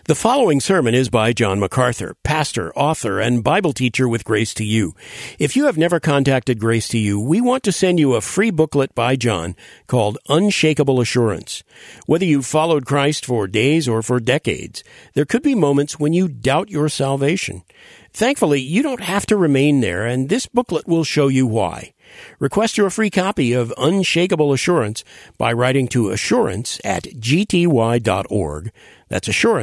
The following sermon is by John MacArthur, pastor, author, and Bible teacher with Grace to You. If you have never contacted Grace to You, we want to send you a free booklet by John called Unshakable Assurance. Whether you've followed Christ for days or for decades, there could be moments when you doubt your salvation. Thankfully, you don't have to remain there, and this booklet will show you why. Request your free copy of Unshakable Assurance by writing to assurance@gty.org. That's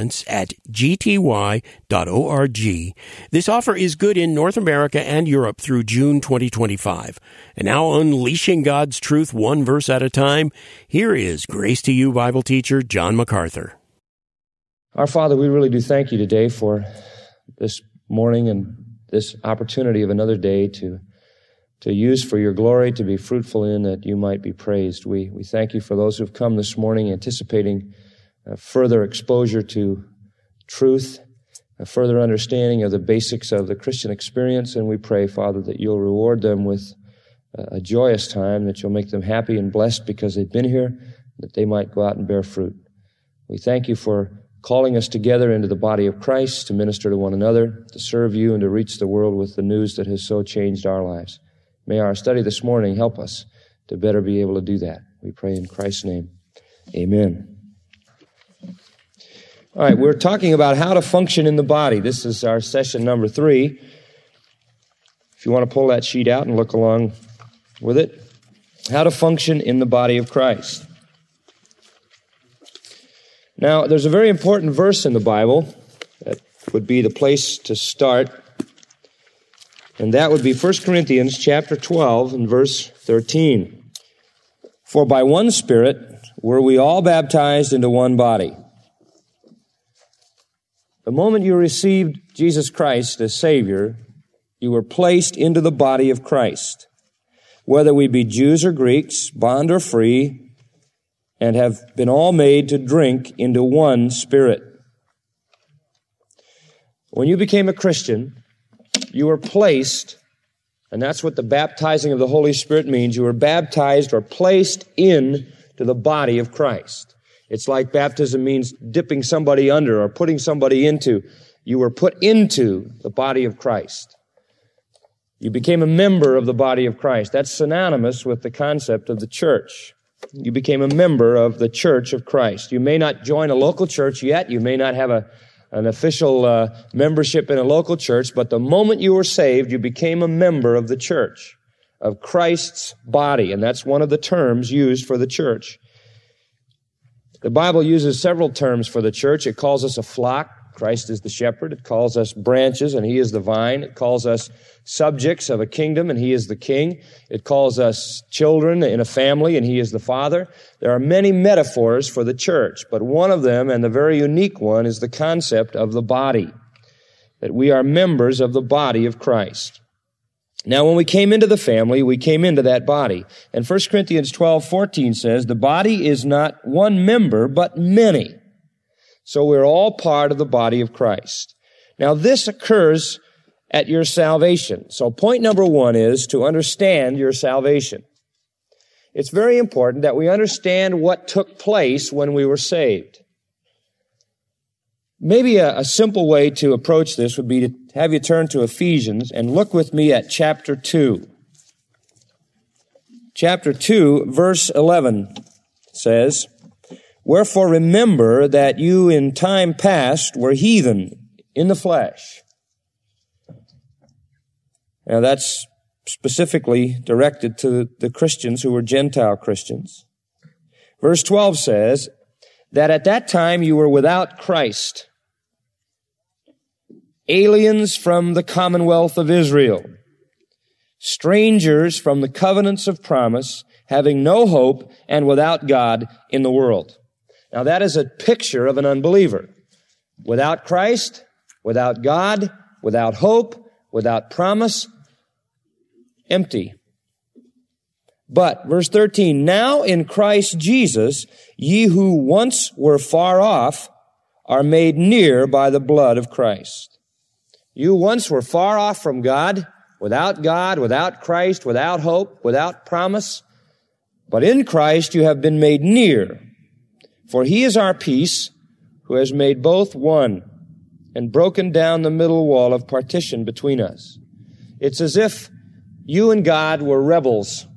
assurance@gty.org. This offer is good in North America and Europe through June 2025. And now, unleashing God's truth one verse at a time, here is Grace to You Bible teacher John MacArthur. Our Father, we really do thank you today for this morning and this opportunity of another day to use for your glory, to be fruitful in, that you might be praised. We thank you for those who've come this morning anticipating further exposure to truth, a further understanding of the basics of the Christian experience, and we pray, Father, that you'll reward them with a joyous time, that you'll make them happy and blessed because they've been here, that they might go out and bear fruit. We thank you for calling us together into the body of Christ to minister to one another, to serve you, and to reach the world with the news that has so changed our lives. May our study this morning help us to better be able to do that. We pray in Christ's name. Amen. All right, we're talking about how to function in the body. This is our session number 3. If you want to pull that sheet out and look along with it. How to function in the body of Christ. Now, there's a very important verse in the Bible that would be the place to start. And that would be 1 Corinthians chapter 12 and verse 13. For by one Spirit were we all baptized into one body. The moment you received Jesus Christ as Savior, you were placed into the body of Christ. Whether we be Jews or Greeks, bond or free, and have been all made to drink into one Spirit. When you became a Christian, you were placed, and that's what the baptizing of the Holy Spirit means. You were baptized or placed into the body of Christ. It's like baptism means dipping somebody under or putting somebody into. You were put into the body of Christ. You became a member of the body of Christ. That's synonymous with the concept of the church. You became a member of the church of Christ. You may not join a local church yet. You may not have an official membership in a local church, but the moment you were saved, you became a member of the church, of Christ's body, and that's one of the terms used for the church. The Bible uses several terms for the church. It calls us a flock. Christ is the shepherd. It calls us branches, and He is the vine. It calls us subjects of a kingdom, and He is the king. It calls us children in a family, and He is the father. There are many metaphors for the church, but one of them, and the very unique one, is the concept of the body, that we are members of the body of Christ. Now, when we came into the family, we came into that body. And 1 Corinthians 12:14 says, the body is not one member, but many. So we're all part of the body of Christ. Now, this occurs at your salvation. So point number 1 is to understand your salvation. It's very important that we understand what took place when we were saved. Maybe a simple way to approach this would be to have you turn to Ephesians and look with me at chapter 2. Chapter 2, verse 11 says, wherefore remember that you in time past were heathen in the flesh. Now that's specifically directed to the Christians who were Gentile Christians. Verse 12 says that at that time you were without Christ, aliens from the commonwealth of Israel, strangers from the covenants of promise, having no hope and without God in the world. Now that is a picture of an unbeliever. Without Christ, without God, without hope, without promise, empty. But, verse 13, now in Christ Jesus, ye who once were far off are made near by the blood of Christ. You once were far off from God, without Christ, without hope, without promise. But in Christ you have been made near. For He is our peace, who has made both one and broken down the middle wall of partition between us. It's as if you and God were rebels,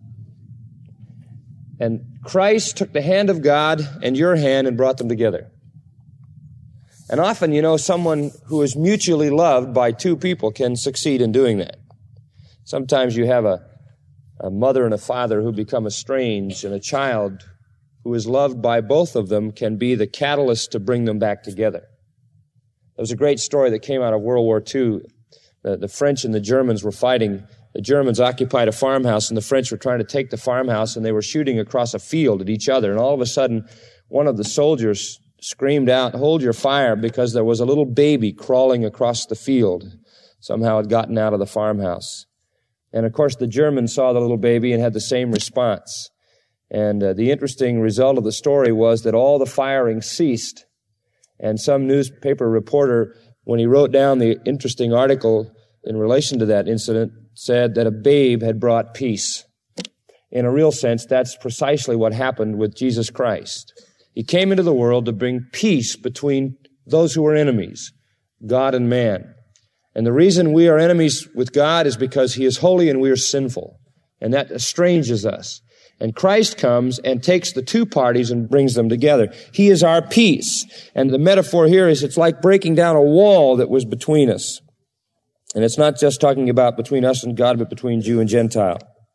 and Christ took the hand of God and your hand and brought them together. And often, someone who is mutually loved by two people can succeed in doing that. Sometimes you have a mother and a father who become estranged, and a child who is loved by both of them can be the catalyst to bring them back together. There was a great story that came out of World War II. The French and the Germans were fighting. The Germans occupied a farmhouse, and the French were trying to take the farmhouse, and they were shooting across a field at each other. And all of a sudden, one of the soldiers screamed out, "Hold your fire," because there was a little baby crawling across the field. Somehow had gotten out of the farmhouse. And of course, the Germans saw the little baby and had the same response. And the interesting result of the story was that all the firing ceased. And some newspaper reporter, when he wrote down the interesting article in relation to that incident, said that a babe had brought peace. In a real sense, that's precisely what happened with Jesus Christ. He came into the world to bring peace between those who were enemies, God and man. And the reason we are enemies with God is because He is holy and we are sinful. And that estranges us. And Christ comes and takes the two parties and brings them together. He is our peace. And the metaphor here is it's like breaking down a wall that was between us. And it's not just talking about between us and God, but between Jew and Gentile.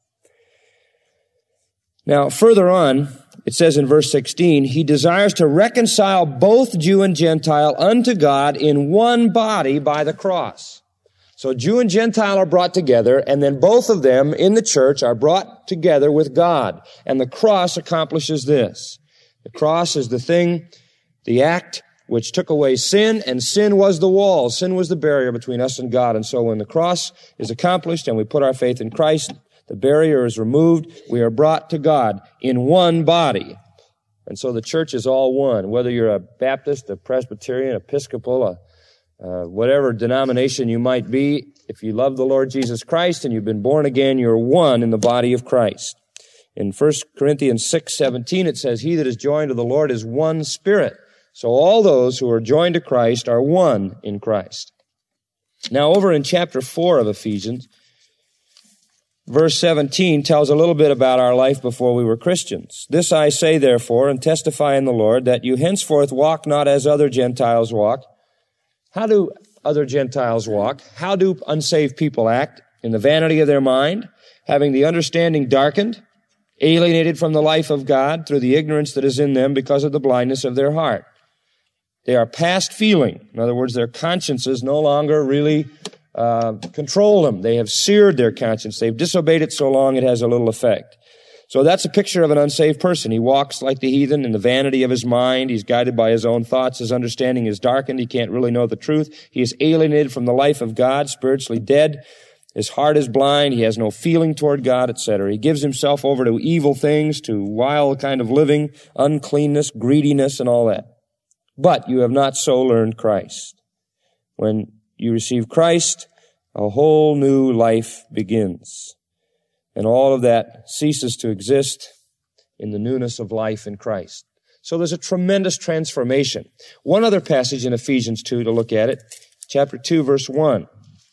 Now, further on, it says in verse 16, He desires to reconcile both Jew and Gentile unto God in one body by the cross. So Jew and Gentile are brought together, and then both of them in the church are brought together with God. And the cross accomplishes this. The cross is the thing, the act which took away sin, and sin was the wall. Sin was the barrier between us and God. And so when the cross is accomplished and we put our faith in Christ, the barrier is removed. We are brought to God in one body. And so the church is all one. Whether you're a Baptist, a Presbyterian, Episcopal, whatever denomination you might be, if you love the Lord Jesus Christ and you've been born again, you're one in the body of Christ. In 1 Corinthians 6:17, it says, He that is joined to the Lord is one spirit. So all those who are joined to Christ are one in Christ. Now over in chapter 4 of Ephesians, verse 17 tells a little bit about our life before we were Christians. This I say, therefore, and testify in the Lord, that you henceforth walk not as other Gentiles walk. How do other Gentiles walk? How do unsaved people act? In the vanity of their mind, having the understanding darkened, alienated from the life of God through the ignorance that is in them because of the blindness of their heart. They are past feeling. In other words, their consciences no longer really control them. They have seared their conscience. They've disobeyed it so long it has a little effect. So that's a picture of an unsaved person. He walks like the heathen in the vanity of his mind. He's guided by his own thoughts. His understanding is darkened. He can't really know the truth. He is alienated from the life of God, spiritually dead. His heart is blind. He has no feeling toward God, etc. He gives himself over to evil things, to wild kind of living, uncleanness, greediness, and all that. But you have not so learned Christ. When you receive Christ, a whole new life begins. And all of that ceases to exist in the newness of life in Christ. So there's a tremendous transformation. One other passage in Ephesians 2 to look at it, chapter 2, verse 1.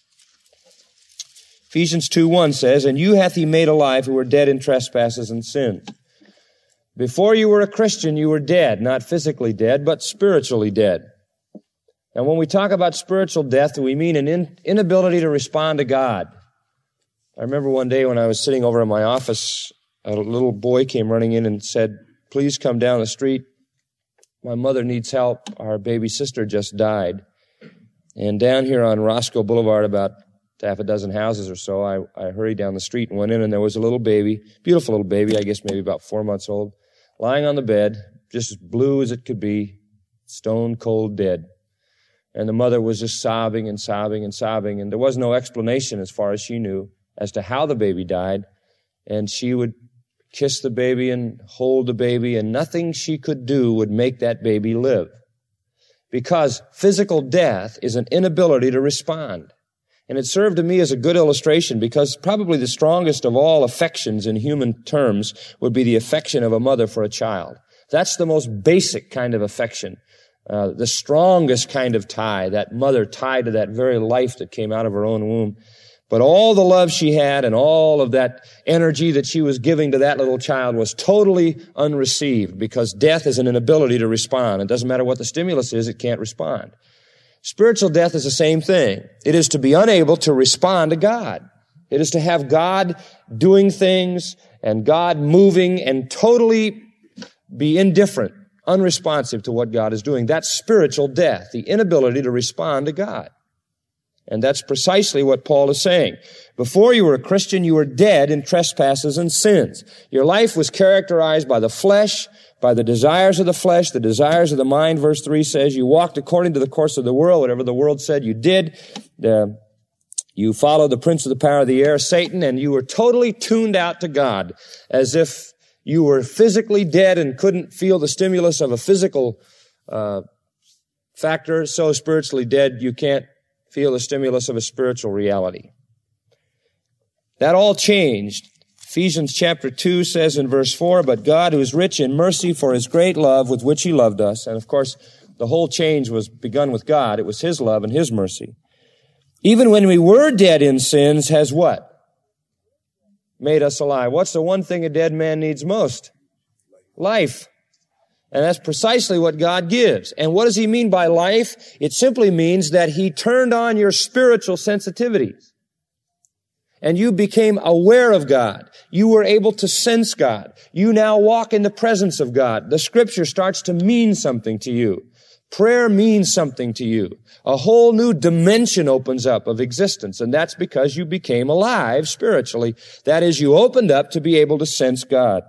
Ephesians 2:1 says, And you hath He made alive who were dead in trespasses and sins. Before you were a Christian, you were dead, not physically dead, but spiritually dead. And when we talk about spiritual death, we mean an inability to respond to God. I remember one day when I was sitting over in my office, a little boy came running in and said, Please come down the street. My mother needs help. Our baby sister just died. And down here on Roscoe Boulevard, about half a dozen houses or so, I hurried down the street and went in, and there was a little baby, beautiful little baby, I guess maybe about 4 months old, lying on the bed, just as blue as it could be, stone cold dead. And the mother was just sobbing and sobbing and sobbing, and there was no explanation as far as she knew as to how the baby died. And she would kiss the baby and hold the baby, and nothing she could do would make that baby live. Because physical death is an inability to respond. And it served to me as a good illustration, because probably the strongest of all affections in human terms would be the affection of a mother for a child. That's the most basic kind of affection the strongest kind of tie, that mother tied to that very life that came out of her own womb. But all the love she had and all of that energy that she was giving to that little child was totally unreceived, because death is an inability to respond. It doesn't matter what the stimulus is, it can't respond. Spiritual death is the same thing. It is to be unable to respond to God. It is to have God doing things and God moving and totally be indifferent, unresponsive to what God is doing. That's spiritual death, the inability to respond to God. And that's precisely what Paul is saying. Before you were a Christian, you were dead in trespasses and sins. Your life was characterized by the flesh, by the desires of the flesh, the desires of the mind. Verse 3 says you walked according to the course of the world. Whatever the world said you did. You followed the prince of the power of the air, Satan, and you were totally tuned out to God, as if you were physically dead and couldn't feel the stimulus of a physical factor. So spiritually dead, you can't feel the stimulus of a spiritual reality. That all changed. Ephesians chapter 2 says in verse 4, but God, who is rich in mercy for his great love with which he loved us. And of course, the whole change was begun with God. It was his love and his mercy. Even when we were dead in sins, has what? Made us alive. What's the one thing a dead man needs most? Life. And that's precisely what God gives. And what does he mean by life? It simply means that he turned on your spiritual sensitivities. And you became aware of God. You were able to sense God. You now walk in the presence of God. The Scripture starts to mean something to you. Prayer means something to you. A whole new dimension opens up of existence, and that's because you became alive spiritually. That is, you opened up to be able to sense God.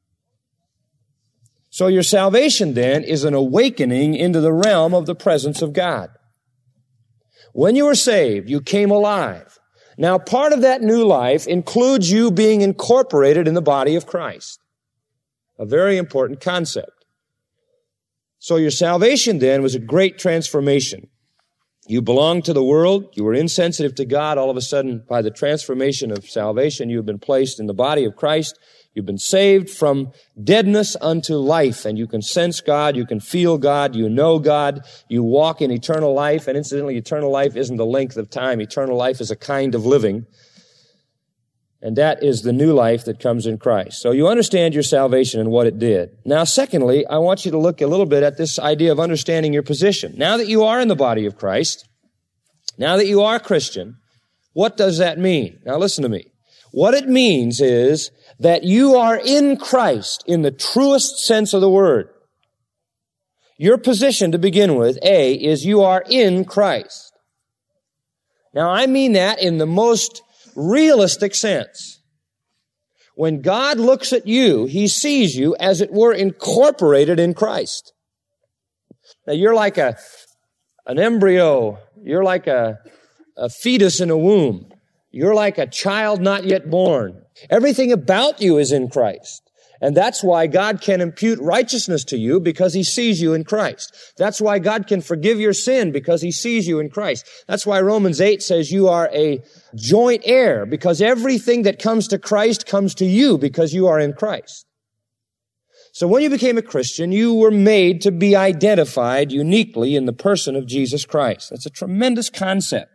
So your salvation then is an awakening into the realm of the presence of God. When you were saved, you came alive. Now, part of that new life includes you being incorporated in the body of Christ. A very important concept. So your salvation then was a great transformation. You belonged to the world. You were insensitive to God. All of a sudden, by the transformation of salvation, you have been placed in the body of Christ. You've been saved from deadness unto life, and you can sense God, you can feel God, you know God, you walk in eternal life, and incidentally, eternal life isn't the length of time. Eternal life is a kind of living, and that is the new life that comes in Christ. So you understand your salvation and what it did. Now, secondly, I want you to look a little bit at this idea of understanding your position. Now that you are in the body of Christ, now that you are a Christian, what does that mean? Now listen to me. What it means is that you are in Christ in the truest sense of the word. Your position to begin with, A, is you are in Christ. Now, I mean that in the most realistic sense. When God looks at you, he sees you, as it were, incorporated in Christ. Now, you're like an embryo. You're like a fetus in a womb. You're like a child not yet born. Everything about you is in Christ. And that's why God can impute righteousness to you, because he sees you in Christ. That's why God can forgive your sin, because he sees you in Christ. That's why Romans 8 says you are a joint heir, because everything that comes to Christ comes to you because you are in Christ. So when you became a Christian, you were made to be identified uniquely in the person of Jesus Christ. That's a tremendous concept.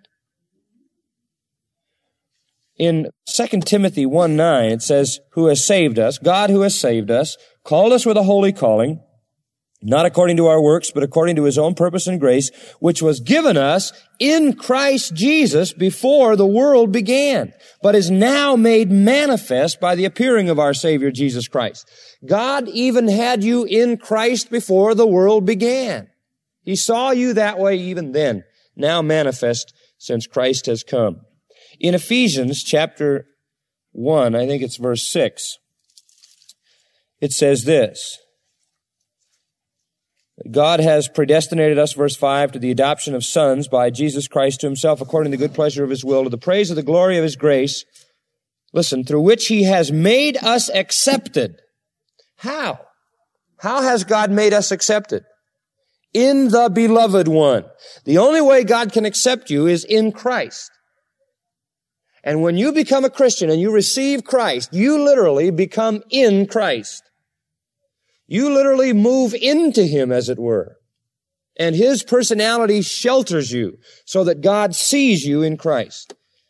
In 2 Timothy 1:9, it says, who has saved us, God who has saved us, called us with a holy calling, not according to our works, but according to his own purpose and grace, which was given us in Christ Jesus before the world began, but is now made manifest by the appearing of our Savior Jesus Christ. God even had you in Christ before the world began. He saw you that way even then, now manifest since Christ has come. In Ephesians chapter 1, I think it's verse 6, it says this, God has predestinated us, verse 5, to the adoption of sons by Jesus Christ to himself, according to the good pleasure of his will, to the praise of the glory of his grace, listen, through which he has made us accepted. How? How has God made us accepted? In the beloved one. The only way God can accept you is in Christ. And when you become a Christian and you receive Christ, you literally become in Christ. You literally move into him, as it were. And His personality shelters you so that God sees you in Christ.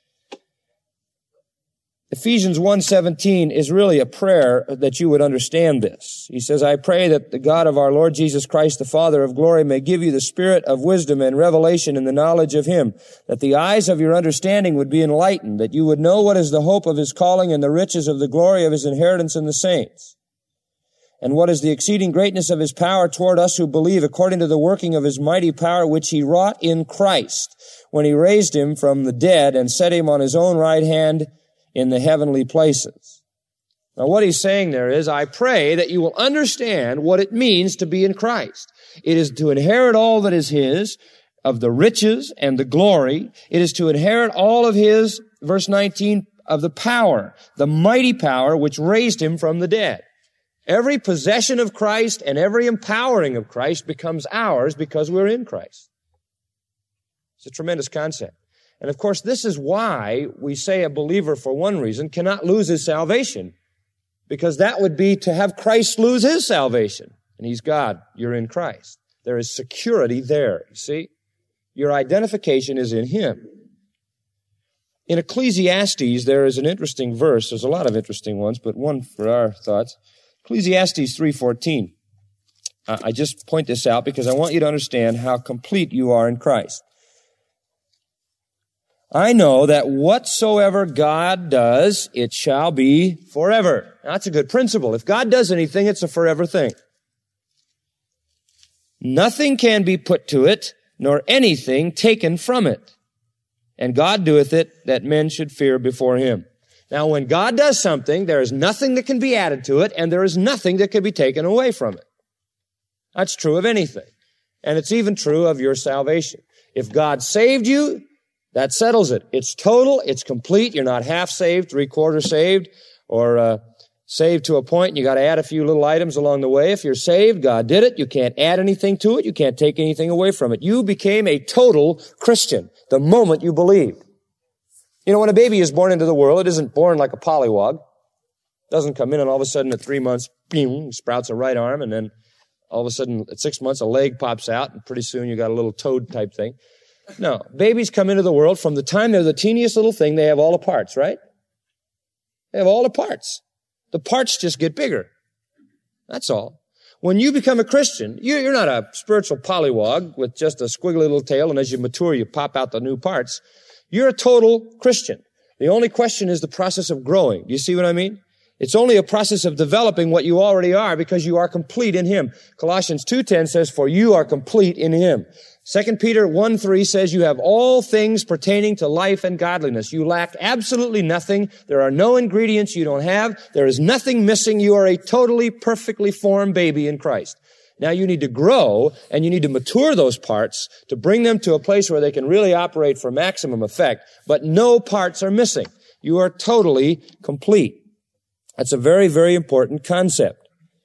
Ephesians 1:17 is really a prayer that you would understand this. He says, I pray that the God of our Lord Jesus Christ, the Father of glory, may give you the spirit of wisdom and revelation in the knowledge of Him, that the eyes of your understanding would be enlightened, that you would know what is the hope of His calling and the riches of the glory of His inheritance in the saints, and what is the exceeding greatness of His power toward us who believe, according to the working of His mighty power, which He wrought in Christ, when He raised Him from the dead and set Him on His own right hand in the heavenly places. Now what he's saying there is, I pray that you will understand what it means to be in Christ. It is to inherit all that is His, of the riches and the glory. It is to inherit all of His, verse 19, of the power, the mighty power which raised Him from the dead. Every possession of Christ and every empowering of Christ becomes ours because we're in Christ. It's a tremendous concept. And of course, this is why we say a believer, for one reason, cannot lose his salvation, because that would be to have Christ lose His salvation. And He's God. You're in Christ. There is security there, you see? Your identification is in Him. In Ecclesiastes, there is an interesting verse. There's a lot of interesting ones, but one for our thoughts. Ecclesiastes 3:14. I just point this out because I want you to understand how complete you are in Christ. I know that whatsoever God does, it shall be forever. Now, that's a good principle. If God does anything, it's a forever thing. Nothing can be put to it, nor anything taken from it. And God doeth it, that men should fear before Him. Now, when God does something, there is nothing that can be added to it, and there is nothing that can be taken away from it. That's true of anything. And it's even true of your salvation. If God saved you, that settles it. It's total, it's complete. You're not half saved, 3/4 saved, or saved to a point and you got to add a few little items along the way. If you're saved, God did it. You can't add anything to it. You can't take anything away from it. You became a total Christian the moment you believed. You know, when a baby is born into the world, it isn't born like a pollywog. It doesn't come in and all of a sudden at 3 months, boom, sprouts a right arm, and then all of a sudden at 6 months a leg pops out, and pretty soon you got a little toad type thing. No, babies come into the world from the time they're the teeniest little thing, they have all the parts, right? They have all the parts. The parts just get bigger. That's all. When you become a Christian, you're not a spiritual pollywog with just a squiggly little tail, and as you mature, you pop out the new parts. You're a total Christian. The only question is the process of growing. Do you see what I mean? It's only a process of developing what you already are because you are complete in Him. Colossians 2:10 says, for you are complete in Him. 2 Peter 1:3 says you have all things pertaining to life and godliness. You lack absolutely nothing. There are no ingredients you don't have. There is nothing missing. You are a totally, perfectly formed baby in Christ. Now you need to grow and you need to mature those parts to bring them to a place where they can really operate for maximum effect, but no parts are missing. You are totally complete. That's a very, very important concept.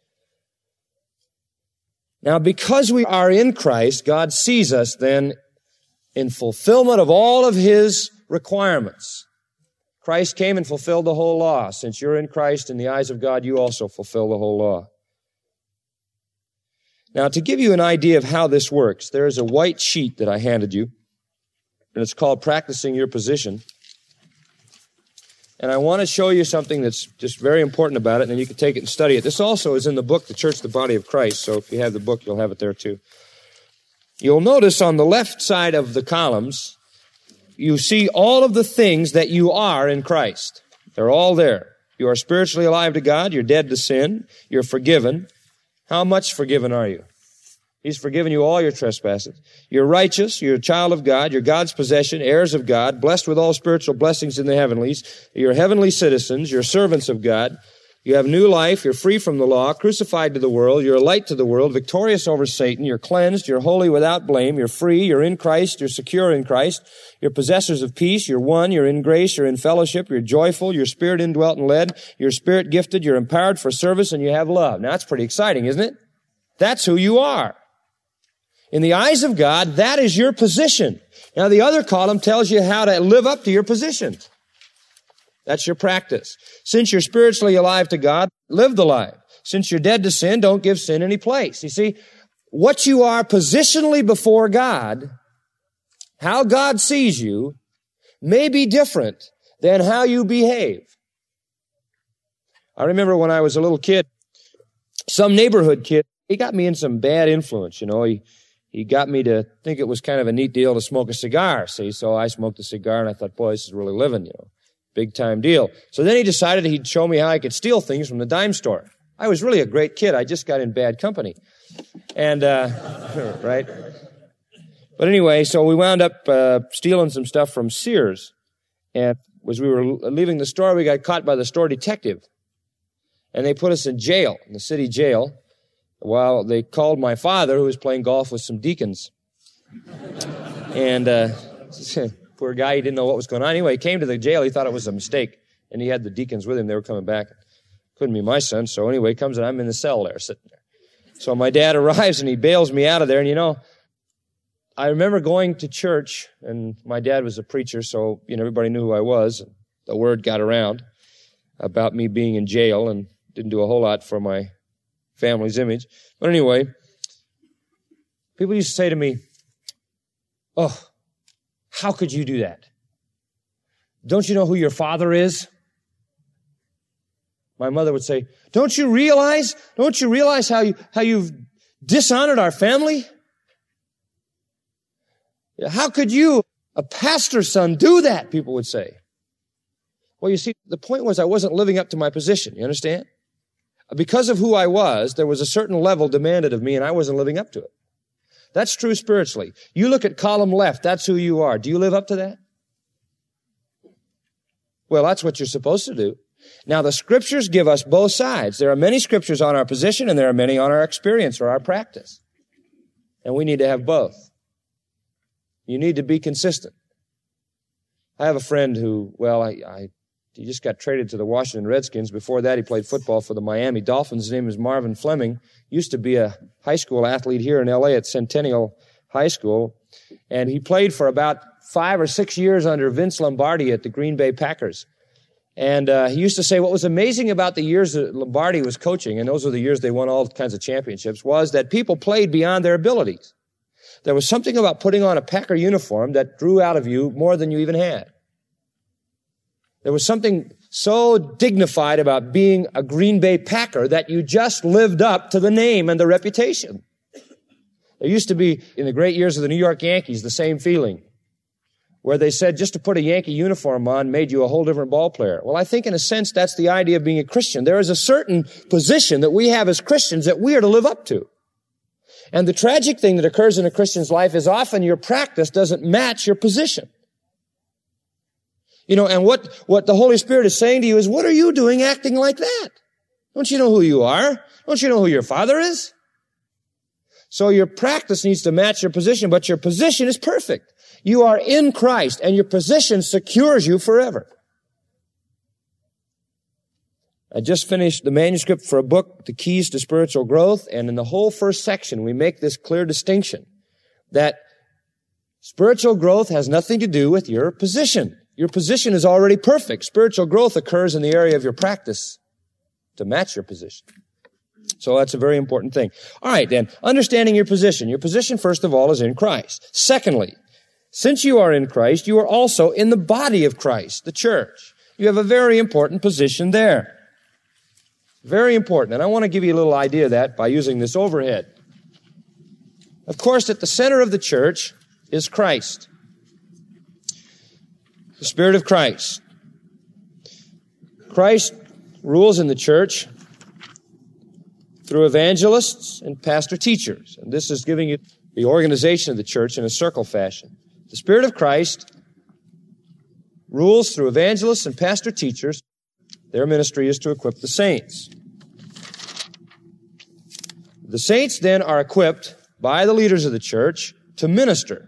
Now, because we are in Christ, God sees us then in fulfillment of all of His requirements. Christ came and fulfilled the whole law. Since you're in Christ, in the eyes of God, you also fulfill the whole law. Now, to give you an idea of how this works, there is a white sheet that I handed you, and it's called Practicing Your Position. And I want to show you something that's just very important about it, and then you can take it and study it. This also is in the book, The Church, the Body of Christ, so if you have the book, you'll have it there too. You'll notice on the left side of the columns, you see all of the things that you are in Christ. They're all there. You are spiritually alive to God. You're dead to sin. You're forgiven. How much forgiven are you? He's forgiven you all your trespasses. You're righteous. You're a child of God. You're God's possession, heirs of God, blessed with all spiritual blessings in the heavenlies. You're heavenly citizens. You're servants of God. You have new life. You're free from the law, crucified to the world. You're a light to the world, victorious over Satan. You're cleansed. You're holy without blame. You're free. You're in Christ. You're secure in Christ. You're possessors of peace. You're one. You're in grace. You're in fellowship. You're joyful. You're spirit indwelt and led. You're spirit gifted. You're empowered for service, and you have love. Now, that's pretty exciting, isn't it? That's who you are. In the eyes of God, that is your position. Now, the other column tells you how to live up to your position. That's your practice. Since you're spiritually alive to God, live the life. Since you're dead to sin, don't give sin any place. You see, what you are positionally before God, how God sees you, may be different than how you behave. I remember when I was a little kid, some neighborhood kid, he got me in some bad influence, you know. He got me to think it was kind of a neat deal to smoke a cigar, see. So I smoked a cigar and I thought, boy, this is really living, you know. Big time deal. So then he decided he'd show me how I could steal things from the dime store. I was really a great kid. I just got in bad company. And, right? But anyway, so we wound up stealing some stuff from Sears. And as we were leaving the store, we got caught by the store detective. And they put us in jail, in the city jail, while they called my father, who was playing golf with some deacons. And poor guy, he didn't know what was going on. Anyway, he came to the jail. He thought it was a mistake. And he had the deacons with him. They were coming back. Couldn't be my son. So anyway, he comes and I'm in the cell there, sitting there. So my dad arrives and he bails me out of there. And you know, I remember going to church, and my dad was a preacher, so, you know, everybody knew who I was. The word got around about me being in jail and didn't do a whole lot for my family's image. But anyway, people used to say to me, "Oh, how could you do that? Don't you know who your father is?" My mother would say, Don't you realize how you've dishonored our family? How could you, a pastor's son, do that?" People would say. Well, you see, the point was I wasn't living up to my position. You understand? Because of who I was, there was a certain level demanded of me, and I wasn't living up to it. That's true spiritually. You look at column left, that's who you are. Do you live up to that? Well, that's what you're supposed to do. Now, the scriptures give us both sides. There are many scriptures on our position, and there are many on our experience or our practice. And we need to have both. You need to be consistent. I have a friend who, he just got traded to the Washington Redskins. Before that, he played football for the Miami Dolphins. His name is Marvin Fleming. Used to be a high school athlete here in L.A. at Centennial High School. And he played for about 5 or 6 years under Vince Lombardi at the Green Bay Packers. And he used to say what was amazing about the years that Lombardi was coaching, and those were the years they won all kinds of championships, was that people played beyond their abilities. There was something about putting on a Packer uniform that drew out of you more than you even had. There was something so dignified about being a Green Bay Packer that you just lived up to the name and the reputation. There used to be, in the great years of the New York Yankees, the same feeling, where they said just to put a Yankee uniform on made you a whole different ball player. Well, I think in a sense that's the idea of being a Christian. There is a certain position that we have as Christians that we are to live up to. And the tragic thing that occurs in a Christian's life is often your practice doesn't match your position. You know, and what the Holy Spirit is saying to you is, what are you doing acting like that? Don't you know who you are? Don't you know who your Father is? So your practice needs to match your position, but your position is perfect. You are in Christ, and your position secures you forever. I just finished the manuscript for a book, The Keys to Spiritual Growth, and in the whole first section, we make this clear distinction that spiritual growth has nothing to do with your position. Your position is already perfect. Spiritual growth occurs in the area of your practice to match your position. So that's a very important thing. All right, then, understanding your position. Your position, first of all, is in Christ. Secondly, since you are in Christ, you are also in the body of Christ, the church. You have a very important position there. Very important. And I want to give you a little idea of that by using this overhead. Of course, at the center of the church is Christ. The Spirit of Christ. Christ rules in the church through evangelists and pastor teachers. And this is giving you the organization of the church in a circle fashion. The Spirit of Christ rules through evangelists and pastor teachers. Their ministry is to equip the saints. The saints then are equipped by the leaders of the church to minister.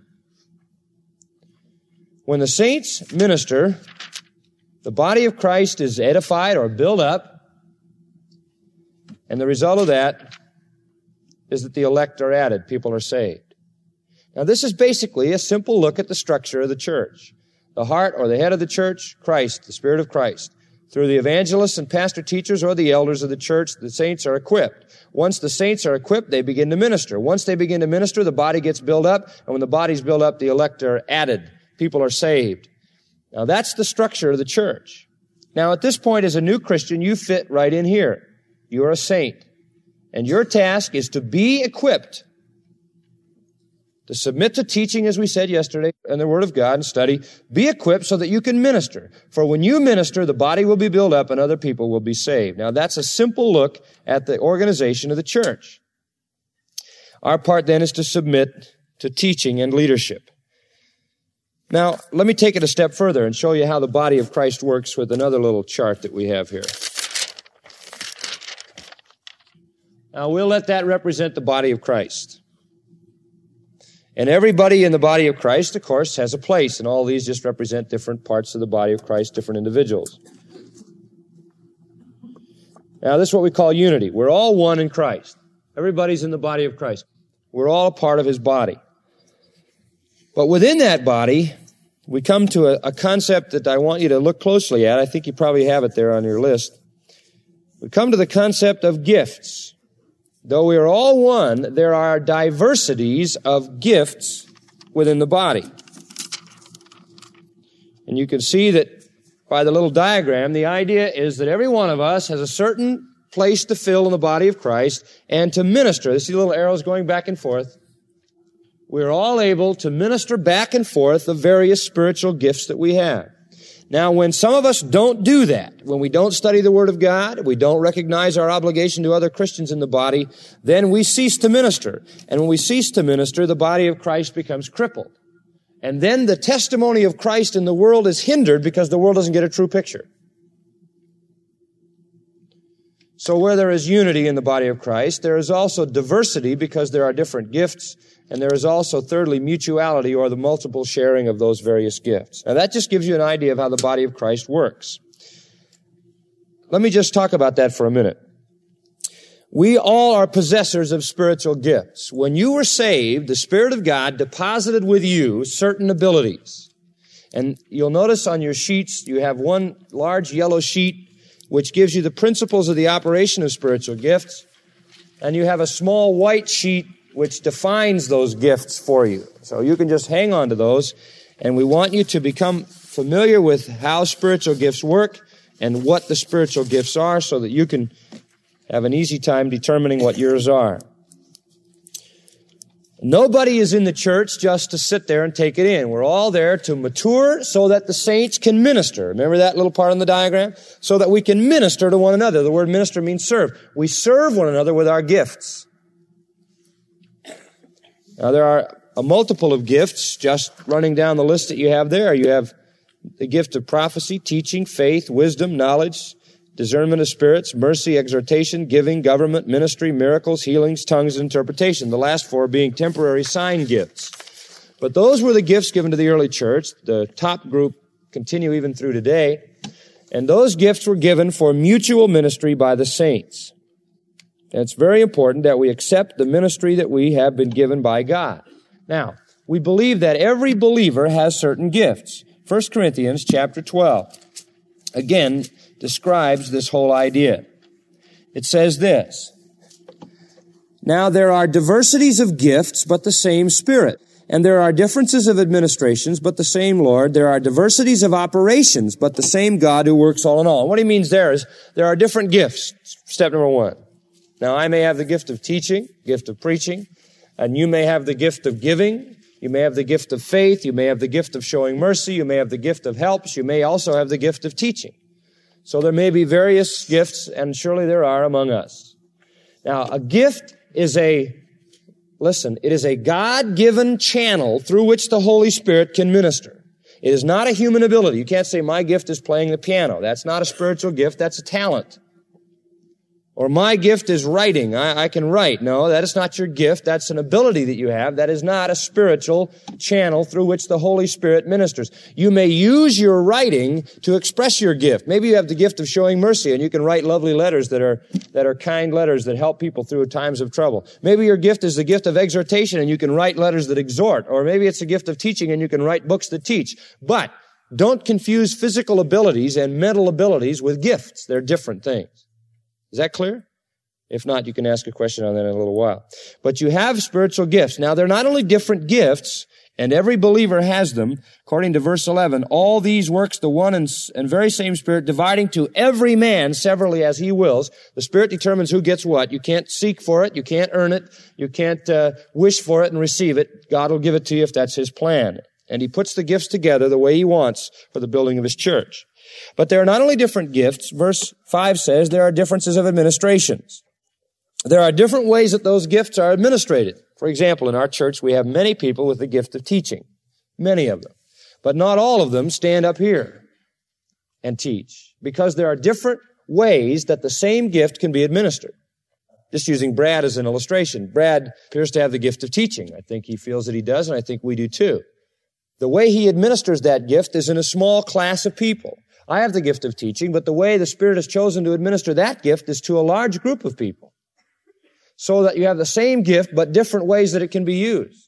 When the saints minister, the body of Christ is edified or built up, and the result of that is that the elect are added, people are saved. Now, this is basically a simple look at the structure of the church. The heart or the head of the church, Christ, the Spirit of Christ. Through the evangelists and pastor teachers or the elders of the church, the saints are equipped. Once the saints are equipped, they begin to minister. Once they begin to minister, the body gets built up, and when the body's built up, the elect are added. People are saved. Now that's the structure of the church. Now at this point, as a new Christian, you fit right in here. You are a saint. And your task is to be equipped, to submit to teaching, as we said yesterday, and the Word of God and study. Be equipped so that you can minister. For when you minister, the body will be built up and other people will be saved. Now that's a simple look at the organization of the church. Our part then is to submit to teaching and leadership. Now, let me take it a step further and show you how the body of Christ works with another little chart that we have here. Now, we'll let that represent the body of Christ. And everybody in the body of Christ, of course, has a place, and all these just represent different parts of the body of Christ, different individuals. Now, this is what we call unity. We're all one in Christ. Everybody's in the body of Christ. We're all a part of His body. But within that body, we come to a concept that I want you to look closely at. I think you probably have it there on your list. We come to the concept of gifts. Though we are all one, there are diversities of gifts within the body. And you can see that by the little diagram, the idea is that every one of us has a certain place to fill in the body of Christ and to minister. You see the little arrows going back and forth? We're all able to minister back and forth the various spiritual gifts that we have. Now, when some of us don't do that, when we don't study the Word of God, we don't recognize our obligation to other Christians in the body, then we cease to minister. And when we cease to minister, the body of Christ becomes crippled. And then the testimony of Christ in the world is hindered because the world doesn't get a true picture. So where there is unity in the body of Christ, there is also diversity because there are different gifts. And there is also, thirdly, mutuality, or the multiple sharing of those various gifts. Now, that just gives you an idea of how the body of Christ works. Let me just talk about that for a minute. We all are possessors of spiritual gifts. When you were saved, the Spirit of God deposited with you certain abilities. And you'll notice on your sheets, you have one large yellow sheet, which gives you the principles of the operation of spiritual gifts. And you have a small white sheet which defines those gifts for you. So you can just hang on to those, and we want you to become familiar with how spiritual gifts work and what the spiritual gifts are so that you can have an easy time determining what yours are. Nobody is in the church just to sit there and take it in. We're all there to mature so that the saints can minister. Remember that little part on the diagram? So that we can minister to one another. The word minister means serve. We serve one another with our gifts. Now, there are a multiple of gifts, just running down the list that you have there. You have the gift of prophecy, teaching, faith, wisdom, knowledge, discernment of spirits, mercy, exhortation, giving, government, ministry, miracles, healings, tongues, and interpretation. The last four being temporary sign gifts. But those were the gifts given to the early church. The top group continue even through today. And those gifts were given for mutual ministry by the saints. And it's very important that we accept the ministry that we have been given by God. Now, we believe that every believer has certain gifts. 1 Corinthians chapter 12, again, describes this whole idea. It says this: Now there are diversities of gifts, but the same Spirit. And there are differences of administrations, but the same Lord. There are diversities of operations, but the same God who works all in all. And what he means there is there are different gifts. Step number one. Now, I may have the gift of teaching, gift of preaching, and you may have the gift of giving. You may have the gift of faith. You may have the gift of showing mercy. You may have the gift of helps. You may also have the gift of teaching. So there may be various gifts, and surely there are among us. Now, a gift is it is a God-given channel through which the Holy Spirit can minister. It is not a human ability. You can't say, my gift is playing the piano. That's not a spiritual gift. That's a talent. Or my gift is writing. I can write. No, that is not your gift. That's an ability that you have. That is not a spiritual channel through which the Holy Spirit ministers. You may use your writing to express your gift. Maybe you have the gift of showing mercy, and you can write lovely letters that are kind letters that help people through times of trouble. Maybe your gift is the gift of exhortation, and you can write letters that exhort. Or maybe it's a gift of teaching, and you can write books that teach. But don't confuse physical abilities and mental abilities with gifts. They're different things. Is that clear? If not, you can ask a question on that in a little while. But you have spiritual gifts. Now, they're not only different gifts, and every believer has them. According to verse 11, all these works the one and very same Spirit, dividing to every man severally as he wills. The Spirit determines who gets what. You can't seek for it. You can't earn it. You can't wish for it and receive it. God will give it to you if that's His plan. And He puts the gifts together the way He wants for the building of His church. But there are not only different gifts. Verse 5 says there are differences of administrations. There are different ways that those gifts are administrated. For example, in our church, we have many people with the gift of teaching. Many of them. But not all of them stand up here and teach. Because there are different ways that the same gift can be administered. Just using Brad as an illustration. Brad appears to have the gift of teaching. I think he feels that he does, and I think we do too. The way he administers that gift is in a small class of people. I have the gift of teaching, but the way the Spirit has chosen to administer that gift is to a large group of people. So that you have the same gift, but different ways that it can be used.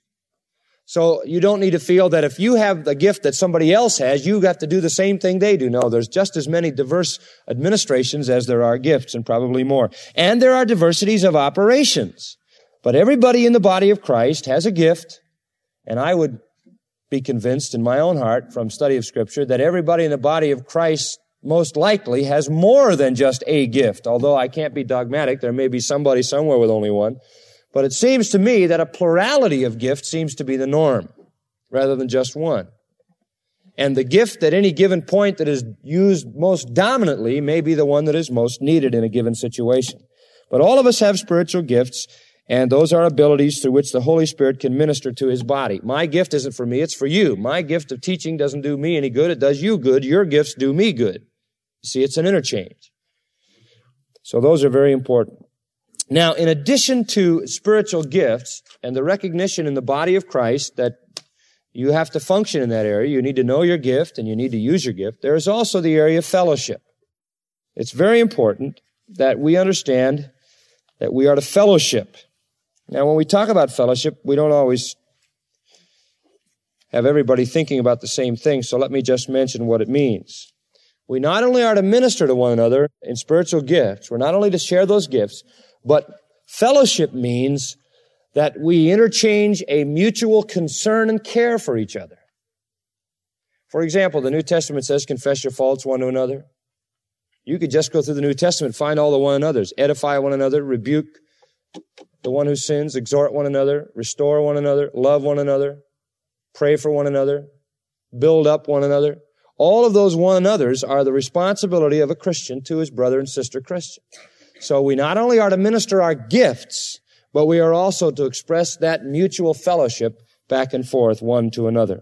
So you don't need to feel that if you have the gift that somebody else has, you got to do the same thing they do. No, there's just as many diverse administrations as there are gifts, and probably more. And there are diversities of operations. But everybody in the body of Christ has a gift, and I would be convinced in my own heart from study of Scripture that everybody in the body of Christ most likely has more than just a gift. Although I can't be dogmatic, there may be somebody somewhere with only one. But it seems to me that a plurality of gifts seems to be the norm, rather than just one. And the gift at any given point that is used most dominantly may be the one that is most needed in a given situation. But all of us have spiritual gifts, and those are abilities through which the Holy Spirit can minister to His body. My gift isn't for me, it's for you. My gift of teaching doesn't do me any good, it does you good. Your gifts do me good. See, it's an interchange. So those are very important. Now, in addition to spiritual gifts and the recognition in the body of Christ that you have to function in that area, you need to know your gift and you need to use your gift, there is also the area of fellowship. It's very important that we understand that we are to fellowship. Now, when we talk about fellowship, we don't always have everybody thinking about the same thing, so let me just mention what it means. We not only are to minister to one another in spiritual gifts, we're not only to share those gifts, but fellowship means that we interchange a mutual concern and care for each other. For example, the New Testament says, confess your faults one to another. You could just go through the New Testament, find all the one another's, edify one another, rebuke the one who sins, exhort one another, restore one another, love one another, pray for one another, build up one another. All of those one another's are the responsibility of a Christian to his brother and sister Christian. So we not only are to minister our gifts, but we are also to express that mutual fellowship back and forth one to another.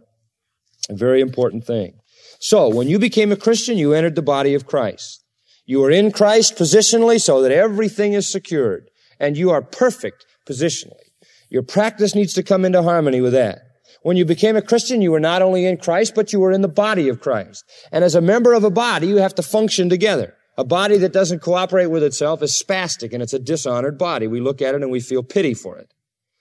A very important thing. So when you became a Christian, you entered the body of Christ. You are in Christ positionally so that everything is secured, and you are perfect positionally. Your practice needs to come into harmony with that. When you became a Christian, you were not only in Christ, but you were in the body of Christ. And as a member of a body, you have to function together. A body that doesn't cooperate with itself is spastic, and it's a dishonored body. We look at it and we feel pity for it.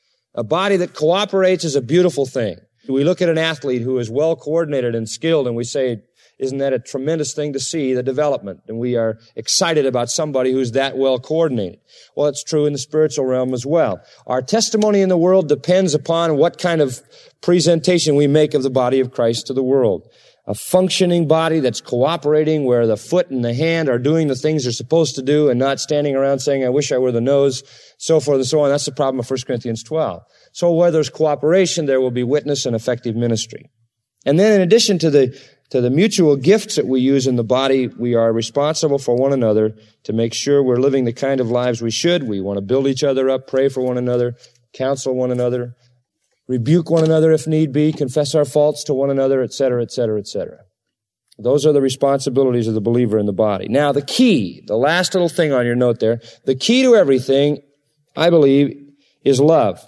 A body that cooperates is a beautiful thing. We look at an athlete who is well coordinated and skilled, and we say, isn't that a tremendous thing to see, the development? And we are excited about somebody who's that well coordinated. Well, it's true in the spiritual realm as well. Our testimony in the world depends upon what kind of presentation we make of the body of Christ to the world. A functioning body that's cooperating, where the foot and the hand are doing the things they're supposed to do and not standing around saying, I wish I were the nose, so forth and so on. That's the problem of 1 Corinthians 12. So where there's cooperation, there will be witness and effective ministry. And then in addition to the mutual gifts that we use in the body, we are responsible for one another to make sure we're living the kind of lives we should. We want to build each other up, pray for one another, counsel one another, rebuke one another if need be, confess our faults to one another, etc., etc., etc. Those are the responsibilities of the believer in the body. Now, the key, the last little thing on your note there, the key to everything, I believe, is love.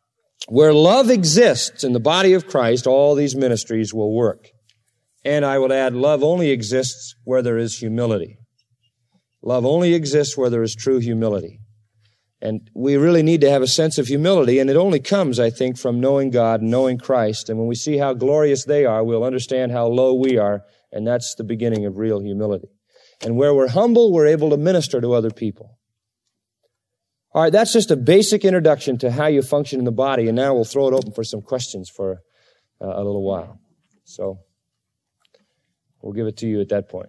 Where love exists in the body of Christ, all these ministries will work. And I would add, love only exists where there is humility. Love only exists where there is true humility. And we really need to have a sense of humility, and it only comes, I think, from knowing God and knowing Christ. And when we see how glorious they are, we'll understand how low we are, and that's the beginning of real humility. And where we're humble, we're able to minister to other people. All right, that's just a basic introduction to how you function in the body, and now we'll throw it open for some questions for a little while. So we'll give it to you at that point.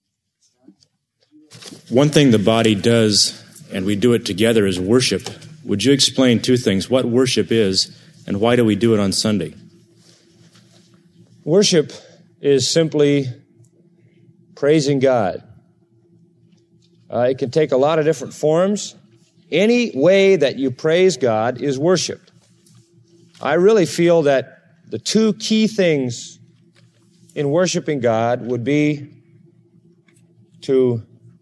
One thing the body does, and we do it together, is worship. Would you explain two things, what worship is, and why do we do it on Sunday? Worship is simply praising God. It can take a lot of different forms. Any way that you praise God is worship. I really feel that the two key things in worshiping God would be to